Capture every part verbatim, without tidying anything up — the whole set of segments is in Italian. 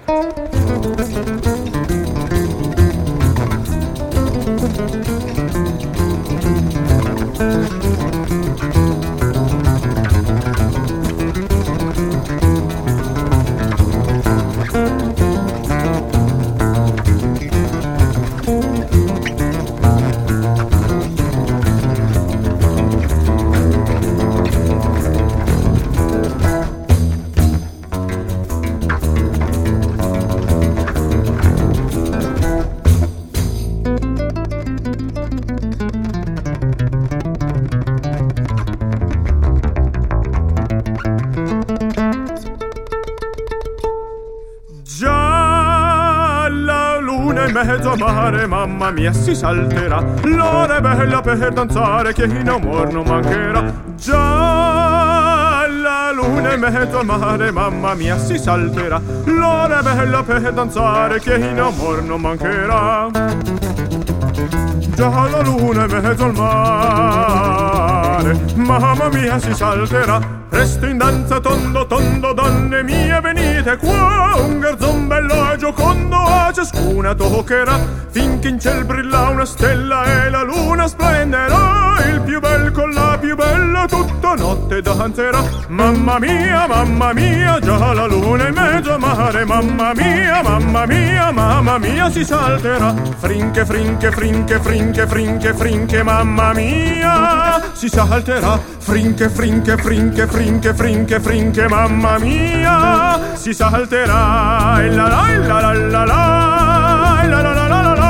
Mezzo mare, mamma mia, si salterà. L'ora è bella per danzare, che in amor non mancherà. Già la luna è mezzo al mare, mamma mia, si salterà. L'ora è bella per danzare, che in amor non mancherà. Già la luna è mezzo al mare, mamma mia, si salterà. Presto in danza tondo tondo, donne mie venite qua. Un garzon bello e giocondo a ciascuna toccherà, finché in ciel brilla una stella e la luna splenderà. Il più bel con la più bella tutta notte danzerà. Mamma mia, mamma mia, già la luna in mezzo al mare. Mamma mia, mamma mia, mamma mia, si salterà. Frinche, frinche, frinche, frinche, frinche, frinche, mamma mia, si salterà. Frinche, frinche, frinche, frinche, frinche, frinche, mamma mia, si salterà. E la la la la la la la la la la la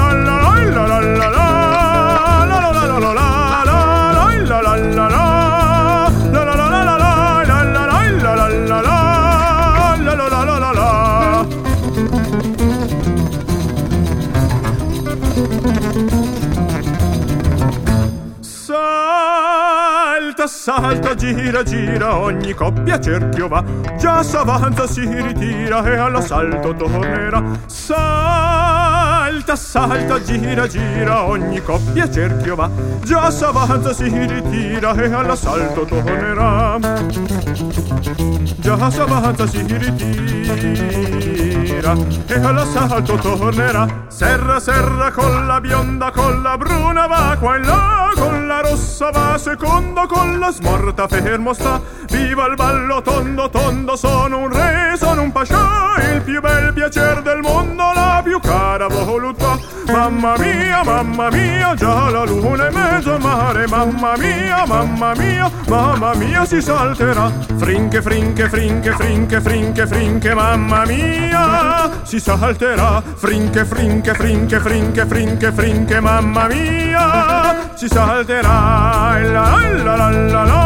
salta, gira, gira, ogni coppia cerchio va. Già s'avanza, si ritira e all'assalto tornerà. Salta, salta, gira, gira, ogni coppia cerchio va. Già s'avanza, si ritira e all'assalto tornerà. Già s'avanza, si ritira e all'assalto tornerà. Serra, serra, con la bionda, con la bruna va qua e là. Con la rossa va secondo, con la smorta fermo sta. Viva il ballo tondo tondo, sono un re, sono un pascià. Il più bel piacer del mondo, la più cara voluttà. Mamma mia, mamma mia, già la luna è mezzo al mare. Mamma mia, mamma mia, mamma mia, si salterà. Frinche, frinche, frinche, frinche, frinche, frinche, mamma mia, si salterà. Frinche, frinche, frinche, frinche, frinche, frinche, mamma mia, si salterà. La la la la la.